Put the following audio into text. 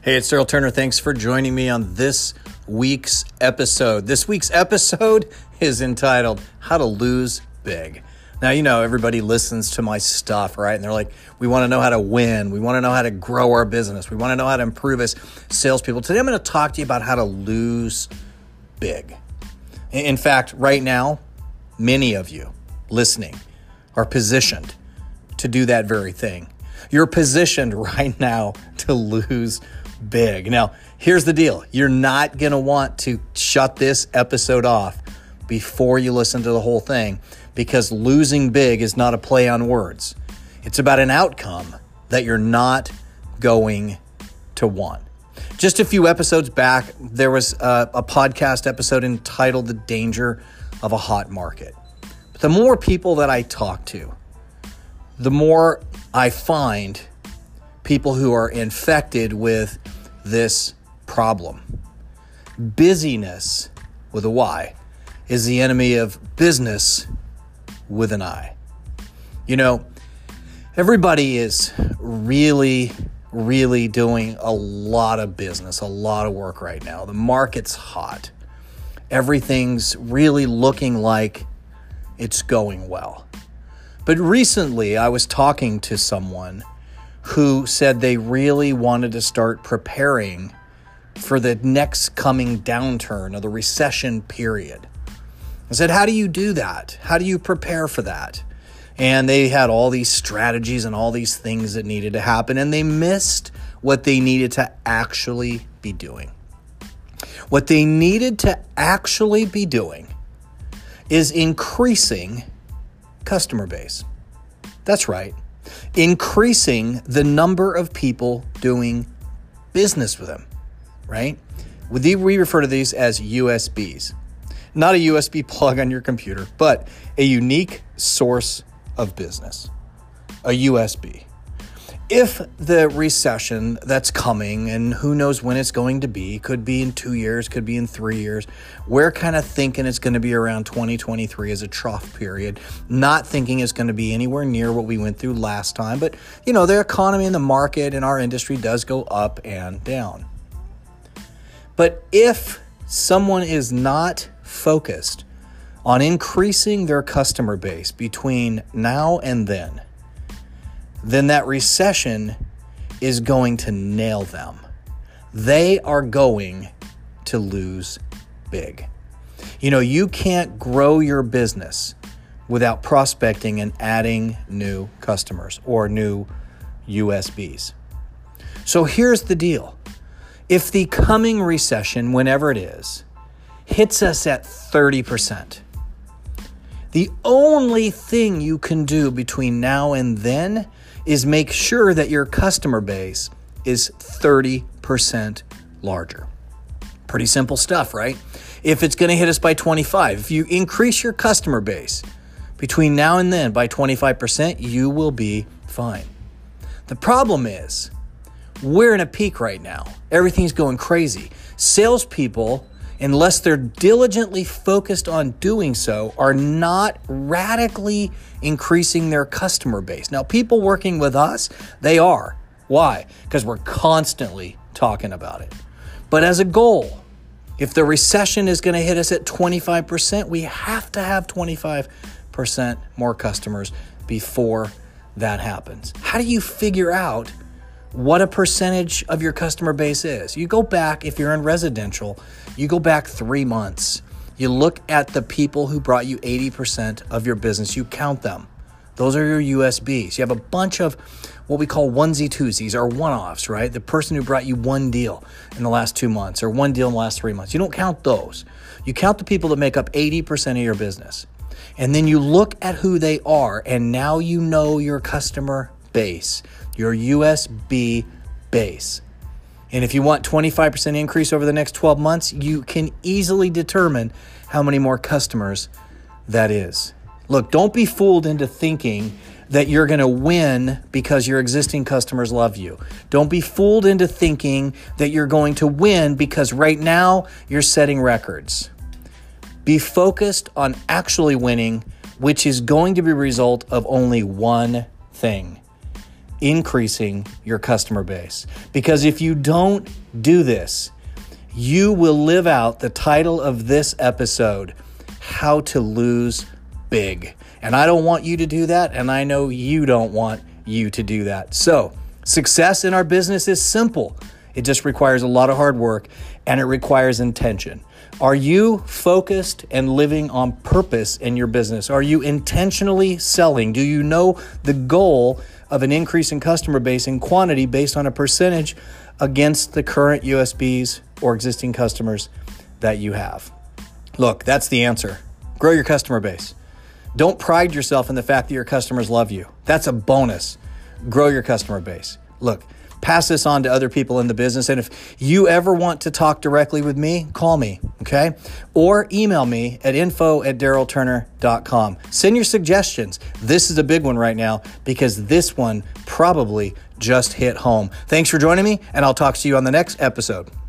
Hey, it's Daryl Turner. Thanks for joining me on this week's episode. This week's episode is entitled How to Lose Big. Now, you know, everybody listens to my stuff, right? And they're like, we want to know how to win. We want to know how to grow our business. We want to know how to improve as salespeople. Today, I'm going to talk to you about how to lose big. In fact, right now, many of you listening are positioned to do that very thing. You're positioned right now to lose big. Now, here's the deal. You're not going to want to shut this episode off before you listen to the whole thing, because losing big is not a play on words. It's about an outcome that you're not going to want. Just a few episodes back, there was a podcast episode entitled The Danger of a Hot Market. But the more people that I talk to, the more I find people who are infected with this problem. Busyness with a Y is the enemy of business with an I. You know, everybody is really doing a lot of business, a lot of work right now. The market's hot. Everything's really looking like it's going well. But recently I was talking to someone who said they really wanted to start preparing for the next coming downturn of the recession period. I said, how do you do that? How do you prepare for that? And they had all these strategies and all these things that needed to happen, and they missed what they needed to actually be doing. What they needed to actually be doing is increasing customer base. That's right. Increasing the number of people doing business with them, right? We refer to these as USBs. Not a USB plug on your computer, but a unique source of business, a USB. If the recession that's coming, and who knows when it's going to be, could be in 2 years, could be in 3 years, we're kind of thinking it's going to be around 2023 as a trough period, not thinking it's going to be anywhere near what we went through last time. But, you know, the economy and the market in our industry does go up and down. But if someone is not focused on increasing their customer base between now and then that recession is going to nail them. They are going to lose big. You know, you can't grow your business without prospecting and adding new customers or new USBs. So here's the deal. If the coming recession, whenever it is, hits us at 30%, the only thing you can do between now and then is make sure that your customer base is 30% larger. Pretty simple stuff, right? If it's going to hit us by 25, if you increase your customer base between now and then by 25%, you will be fine. The problem is, we're in a peak right now. Everything's going crazy. Salespeople, unless they're diligently focused on doing so, are not radically increasing their customer base. Now, people working with us, they are. Why? Because we're constantly talking about it. But as a goal, if the recession is going to hit us at 25%, we have to have 25% more customers before that happens. How do you figure out what a percentage of your customer base is? You go back, if you're in residential, you go back 3 months. You look at the people who brought you 80% of your business. You count them. Those are your USBs. You have a bunch of what we call onesie-twosies or one-offs, right? The person who brought you one deal in the last 2 months or one deal in the last 3 months. You don't count those. You count the people that make up 80% of your business. And then you look at who they are, and now you know your customer base, your USB base. And if you want 25% increase over the next 12 months, you can easily determine how many more customers that is. Look, don't be fooled into thinking that you're going to win because your existing customers love you. Don't be fooled into thinking that you're going to win because right now you're setting records. Be focused on actually winning, which is going to be a result of only one thing: increasing your customer base. Because if you don't do this, you will live out the title of this episode, How to Lose Big. And I don't want you to do that, and I know you don't want you to do that. So, success in our business is simple. It just requires a lot of hard work, and it requires intention. Are you focused and living on purpose in your business? Are you intentionally selling? Do you know the goal of an increase in customer base and quantity based on a percentage against the current USBs or existing customers that you have? Look, that's the answer. Grow your customer base. Don't pride yourself in the fact that your customers love you. That's a bonus. Grow your customer base. Look, pass this on to other people in the business. And if you ever want to talk directly with me, call me, okay? Or email me at info@darrellturner.com. Send your suggestions. This is a big one right now because this one probably just hit home. Thanks for joining me, and I'll talk to you on the next episode.